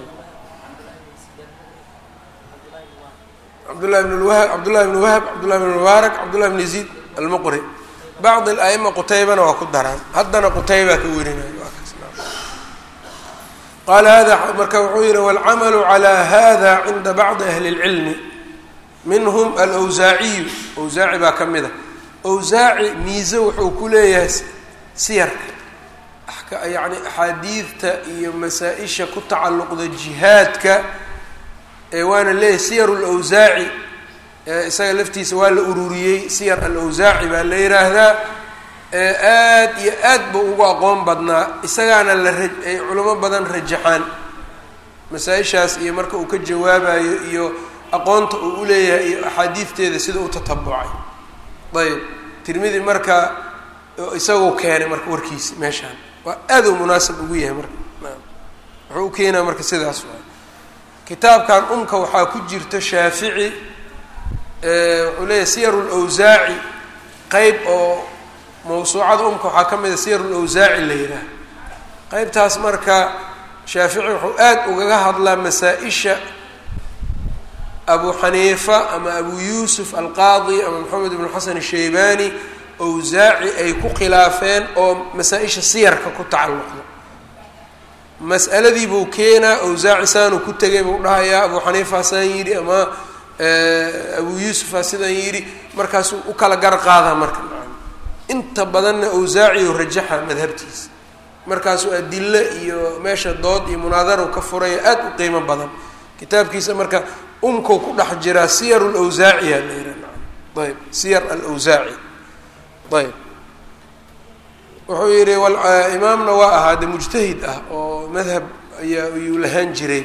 cabdullahi ibn lwahab cabdullahi ibn wahab cabdullahi ibn mubaarak cabdullahi ibn yaziid almuqri bacd al-a'ima qutaybana waa ku daraan haddana qutayba ka werinayo waa kaas qaala hada marka wuxuu yihi wاlcamalu calى hada cinda bacdi ahli اlcilmi minhm alwsaaciyu wsaaci baa ka mid a wsaaci miise wuxuu ku leeyahay siyarka yani axaadiidta iyo masaa-isha ku tacalluqda jihaadka waana leeyahay siyar اlwsaaci isaga laftiisa waa la ururiyey siyar alwsaaci baa la yihaahdaa aad iyo aad buu ugu aqoon badnaa isagaana la ra ay culamo badan rajaxaan masaa-ishaas iyo marka uu ka jawaabayo iyo aqoonta uu u leeyahay iyo axaadiidteeda sida u tatabucay ayb tirmidi marka isagoo keenay marka warkiisa meeshaan waa aad u munaasab ugu yahay marka wuxuu u keenaa marka sidaas waay kitaabkan umka waxaa ku jirta shaafici wuxuu leeyahay siyar lwsaaci qeyb oo mawsuucada umka waxaa ka mida siyar lwsaaci la yidhaah qeybtaas marka shaafici wuxuu aad ugaga hadlaa masaa-isha abu xaniifa ama abu yuusuf alqaadi ama maxamed ibnu xasan ashaybani awsaaci ay ku khilaafeen oo masaa-isha siyarka ku tacalluqda mas'aladii buu keenaa awsaaci saanuu ku tegay buu dhahayaa abu xaniifa saan yidhi ama abu yuusufa sidaan yidhi markaasuu u kala gar qaadaa marka inta badanna awsaaci oo rajaxa madhabtiisa markaasuu adilo iyo meesha dood iyo munaadaro ka furayo aad u qiimo badan kitaabkiisa marka umkuu ku dhex jiraa siyar lwsaaciya la yihah ayb siyar alwsaaci ayb wuxuu yihi imaamna waa ahaa de mujtahid ah oo madhab ayaa ayuu lahaan jiray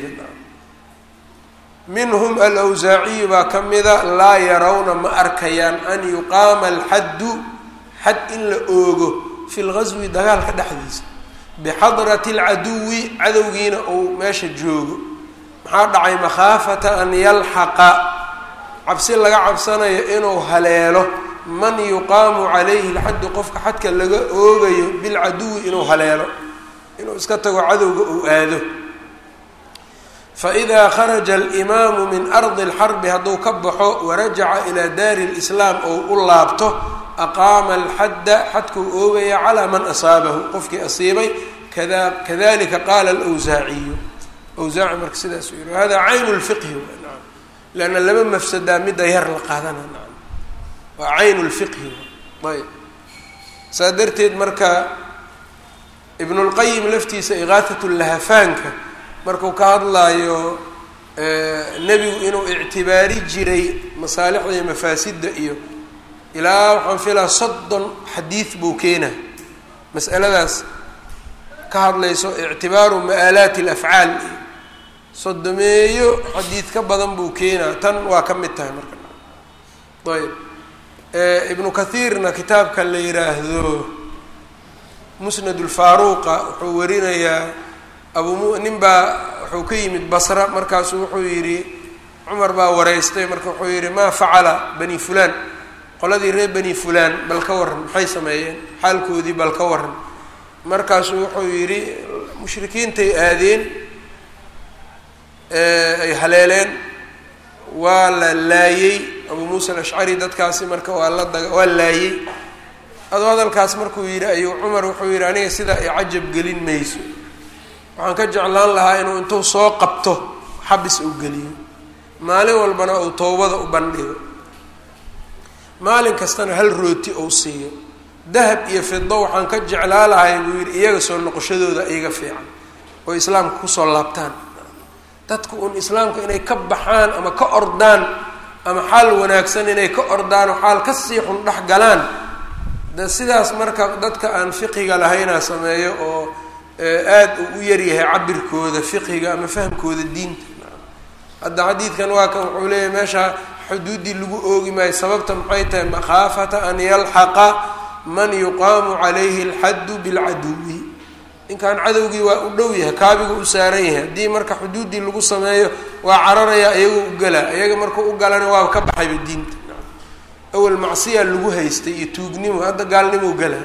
minhum alwsaaciyu baa ka mida laa yarawna ma arkayaan an yuqaama alxaddu xad in la oogo fi lgazwi dagaalka dhexdiisa bixadrati alcaduwi cadowgiina uu meesha joogo maxaa dhacay makhaafata an yalxaqa cabsi laga cabsanayo inuu haleelo man yuqaamu calayhi lxaddu qofka xadka laga oogayo bilcaduwi inuu haleelo inuu iska tago cadowga uu aado faإida kharaja alimaamu min ardi اlxarbi hadduu ka baxo warajaca ilaa daari اlislaam ou u laabto aqaama alxadda xadkuu oogaya calaa man asaabahu qofkii asiibay kada kadalika qaala alwsaaciyu awsaaci marka sidaasuu yihi hada caynu lfiqhi naam leanna laba mafsadaa midda yar la qaadana naam waa caynu lfiqhi ayb saa darteed marka ibnu lqayim laftiisa igaahat lahafaanka markuu ka hadlaayo nebigu inuu ictibaari jiray masaalixda iyo mafaasidda iyo ilaa waxaan filaa soddon xadiid buu keenaa mas'aladaas ka hadlayso ictibaaru ma'aalaati alafcaal iyo soddomeeyo xadiid ka badan buu keenaa tan waa ka mid tahay marka ayb ibnu kathiirna kitaabka la yiraahdo musnad ulfaaruuqa wuxuu warinayaa abu nin baa wuxuu ka yimid basra markaasuu wuxuu yidhi cumar baa wareystay marka wuxuu yidhi maa facala bani fulaan qoladii reer bani fulaan bal ka warran maxay sameeyeen xaalkoodii bal ka warran markaasuu wuxuu yidhi mushrikiintay aadeen ay haleeleen waa la laayey abu muusa alashcari dadkaasi marka waa la daga waa laayey adoo hadalkaas markuu yidhi ayuu cumar wuxuu yidhi aniga sidaa ay cajab gelin mayso waxaan ka jeclaan lahaa inuu intuu soo qabto xabis uu geliyo maalin walbana uu towbada u bandhigo maalin kastana hal rooti uu siiyo dahab iyo fido waxaan ka jeclaa lahay buu yidhi iyaga soo noqoshadooda iyaga fiican oo islaamka kusoo laabtaan dadku un islaamka inay ka baxaan ama ka ordaan ama xaal wanaagsan inay ka ordaan oo xaal ka sii xun dhex galaan de sidaas marka dadka aan fiqiga lahaynaa sameeyo oo aad uu u yaryahay cabirkooda fiqhiga ama fahamkooda diinta. hadda xadiidkan waa kan wuxuu leeyahay meesha xuduuddii lagu oogi maayo sababta maxay tahay makhaafata an yalxaqa man yuqaamu calayhi alxaddu bilcaduwi. ninkan cadowgii waa u dhow yahay kaabigu u saaran yahay haddii marka xuduuddii lagu sameeyo waa cararaya iyagoo u galaa iyaga markuu u galana waa ka baxayba diinta. awal macsiya lagu haystay iyo tuugnimo hadda gaalnimo galaa.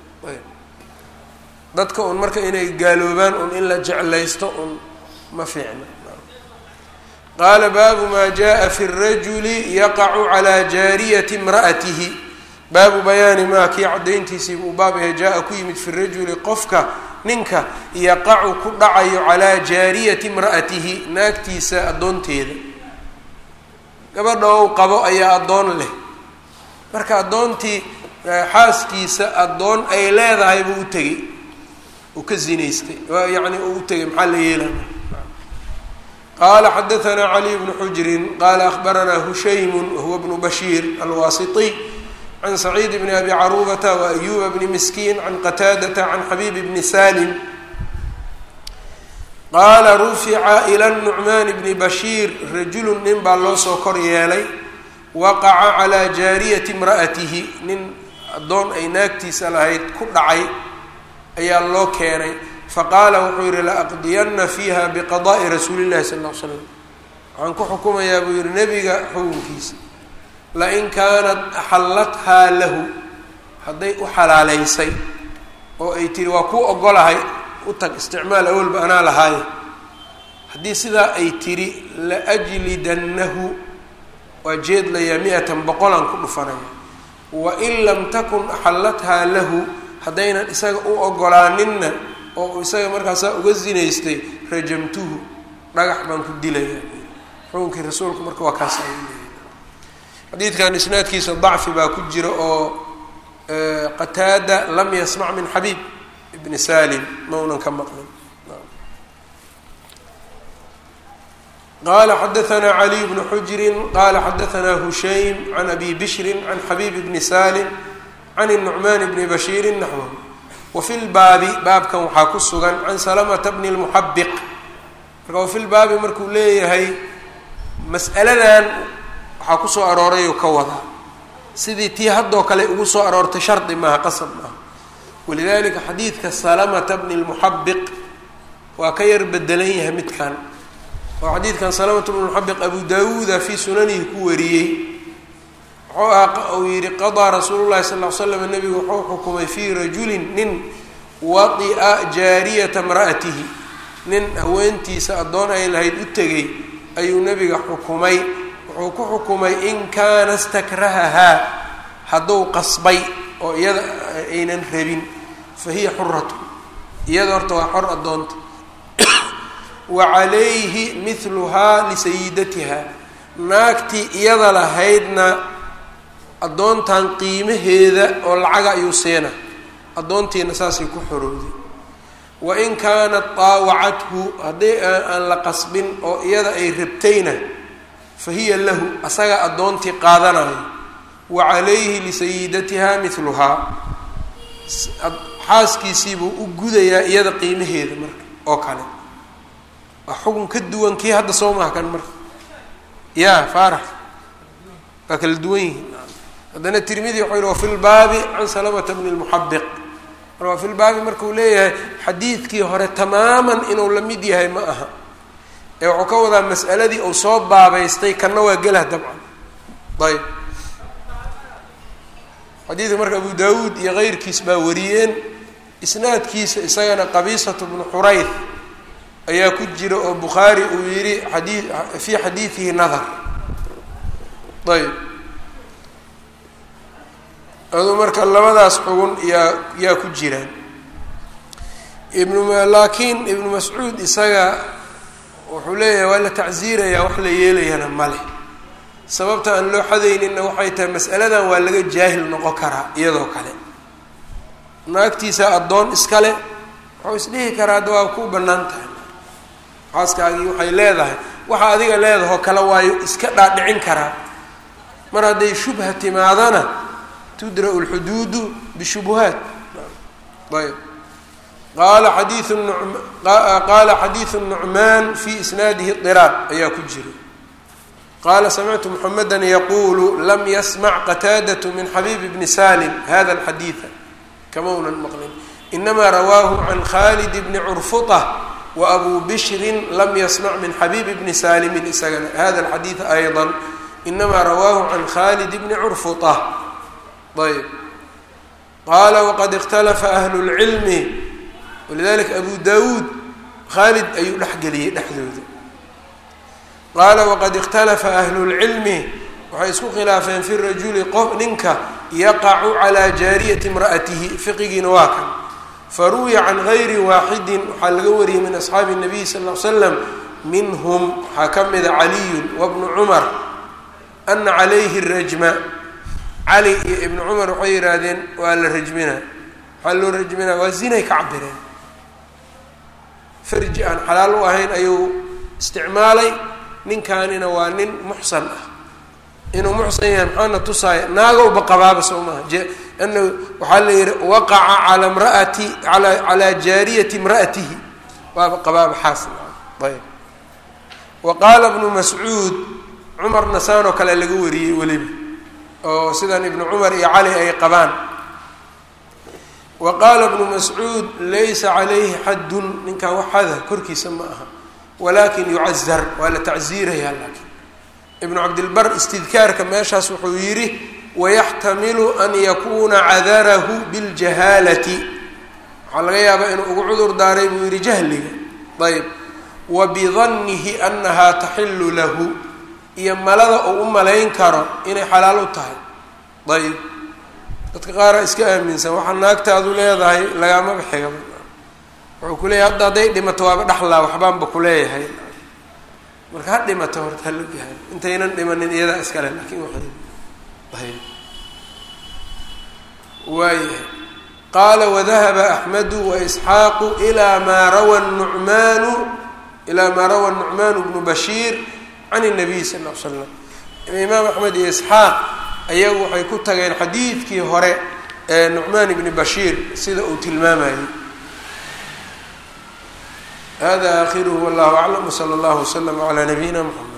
dadka un marka inay gaaloobaan un in la jeclaysto un ma fiicna. qaala baabu maa jaa fi الrajuli yaqacu calى jaariyati imra'atihi baabu bayaani maa kii caddayntiisiiba uu baab yahay jaa-a ku yimid fi rajuli qofka ninka yaqacu ku dhacayo calaa jaariyati imra'atihi naagtiisa addoonteeda. gabadha ou qabo ayaa addoon leh marka addoontii xaaskiisa addoon ay leedahay buu u tegey uu ka zinaystay yacni uu u tegay maxaa la yeelana. qaala xadaثna cali bnu xujrin qaala akhbaranaa hushaymu wahuwa bnu bashiir alwaasitiy can saciid bni abi carubata waayuba bni miskiin can qataadata can xabiib bni salim qaala rufica ila nucmaan bni bashiir rajulu nin baa loo soo kor yeelay waqaca calaa jaariyati imra'atihi nin addoon ay naagtiisa lahayd ku dhacay ayaa loo keenay faqaala wuxuu yihi laaqdiyanna fiiha biqada'i rasuuli llahi sala ll ly slam waxaan ku xukumayaa buu yihi nebiga xukunkiisa lain kaanat axallathaa lahu hadday u xalaaleysay oo ay tiri waa kuu ogolahay u tag isticmaal awalba anaa lahaaye haddii sidaa ay tiri laajlidannahu waa jeedlayaa mi-atan boqolaan ku dhufanaya wain lam takun axallathaa lahu haddaynan isaga u ogolaaninna oo isaga markaasaa uga zinaystay rajamtuhu dhagax baan ku dilayaa xukunkii rasuulku marka waa kaas ay leeyahay. xadiidkan isnaadkiisa dacfi baa ku jira oo qataada lam yasmac min xabiib ibni salim maunan ka maqlin. qala xadaثna caliy bnu xujrin qala xadaثna hushaym can abi bishrin can xabiib bni salim can الnucmaan bni bashiiri naxwahu. wafi lbaabi baabkan waxaa ku sugan can salamata bni lmuxabiq marka wafi lbaabi markuu leeyahay mas'aladan waxaa kusoo arooray oo ka wadaa sidii tii haddoo kale ugu soo aroortay shardi maaha qasab maaha. walidalika xadiidka salamata bni lmuxabiq waa ka yar bedelan yahay midkan oo xadiidkan salamata bni lmuxabiq abu daawuuda fii sunanihi ku wariyey wuxuu ahaa uu yihi qadaa rasuulu llahi sal ll slam nebigu wuxuu xukumay fii rajulin nin wadi'a jaariyata imra'atihi nin haweentiisa addoon ay lahayd u tegey ayuu nebiga xukumay wuxuu ku xukumay in kaana stakrahahaa hadduu qasbay oo iyada aynan rabin fa hiya xuratu iyada horta waa xor addoonta wa calayhi mithluhaa lisayidatiha naagtii iyada lahaydna addoontan qiimaheeda oo lacaga ayuu seena addoontiina saasay ku xorowday. wain kaanat taawacathu haddii aan la qasbin oo iyada ay rabtayna fa hiya lahu asaga addoontii qaadanayo wa calayhi lisayidatiha mithluhaa xaaskiisiibuu u gudayaa iyada qiimaheeda marka oo kale waa xukun ka duwan kii hadda soo maha kan marka ya faarax waa kala duwan yihiin. haddana tirmidi wuxuu yihi wafi lbaabi can salamata bni lmuxabiq marka wafi lbaabi markuu leeyahay xadiidkii hore tamaaman inuu la mid yahay ma aha ee wuxuu ka wadaa mas'aladii uu soo baabaystay kanna waa gelah dabcan. ayb xadiidka marka abu daawuud iyo keyrkiis baa wariyeen isnaadkiisa isagana qabiisatu bnu xurayr ayaa ku jira oo bukhaari uu yihi xadii fii xadiidihi nadar. ayb aduu marka labadaas xugun yaa yaa ku jiraan. ibnu laakiin ibnu mascuud isaga wuxuu leeyahay waa la tacsiirayaa wax la yeelayana male sababta aan loo xadayninna waxay tahay mas'aladan waa laga jaahil noqon karaa iyadoo kale naagtiisa addoon iskale wuxuu isdhihi karaa hadda waa ku bannaan tahay xaaskaagii waxay leedahay waxa adiga leedahoo kale waayo iska dhaadhicin karaa mar hadday shubha timaadana tudra'u lxuduudu bishubuhaat. ayb qaala xadiiu qaala xadiiثu النucmaan fi isnaadihi اطiraab ayaa ku jira. qaala samictu mxameda yaqulu lam yasmac qataadaة min xabiib bni salim hada اlxadiiثa kama unan maqlin inama rawaahu can khalid bni curfuطة wabu bishri lam yasmac min xabiib bni salimin isagana hada اlxadiiثa ayضا inama rawaahu can khalid bni curfuطة. ayb qaala waqad اkhtalafa ahlu اlcilmi walidalika abu dawuud khaalid ayuu dhexgeliyey dhexdooda. qaala waqad ikhtalafa ahlu اlcilmi waxay isku khilaafeen fi rajuli qof ninka yaqacu calaa jaariyati imra'atihi fiqigiina waa kan faruwiya can gayri waaxidin waxaa laga wariyey min asxaabi الnabiy sal ll ly slam minhum waxaa ka mida caliyun wabnu cumar ana calayhi rajma cali iyo ibnu cumar waxay yidhaahdeen waa la rajmina waxaa loo rajminaa waa zinay ka cabireen farji aan xalaal u ahayn ayuu isticmaalay ninkaanina waa nin muxsan ah inuu muxsan yahay maxaana tusaaya naagowba qabaaba soo maaha ana waxaa la yihi waqaca cala mraati ala calaa jaariyati imra'atihi waaba qabaaba xaasil ayb wa qaala ibnu mascuud cumarna saanoo kale laga wariyey weliba oo sidan ibnu cumar iyo cali ay qabaan. wa qaala ibnu mascuud laysa calayhi xaddun ninkan wax xada korkiisa ma aha walakin yucazar waa la tacziirayaa. laakiin ibnu cabdilbar istidkaarka meeshaas wuxuu yidhi wayaxtamilu an yakuuna cadarahu biاljahaalati waxaa laga yaabaa inuu ugu cudur daaray buu yidhi jahliga ayb wa bidanihi anahaa taxilu lahu iyo malada uu u malayn karo inay xalaal u tahay. ayb dadka qaara iska aaminsan waxaa naagtaadu leedahay lagamaba xiga wuxuu ku leeyahay hadda hadday dhimato waaba dhaxlaa waxbaanba ku leeyahay marka ha dhimato horta hala gahay intaynan dhimanin iyadaa iskale laakiin waxay ayb waayahay qaala wadahaba axmedu waisxaaqu ilaa maa rawa nucmaanu ilaa maa rawa nucmaanu bnu bashiir can الnabiy sal ll ly slam. imaam axmed iyo isxaaq ayagu waxay ku tageen xadiidkii hore ee nucmaan ibni bashiir sida uu tilmaamayay. hada akhiruhu wallahu aclam wsala allahu waslama calaa nabiyina mxamed.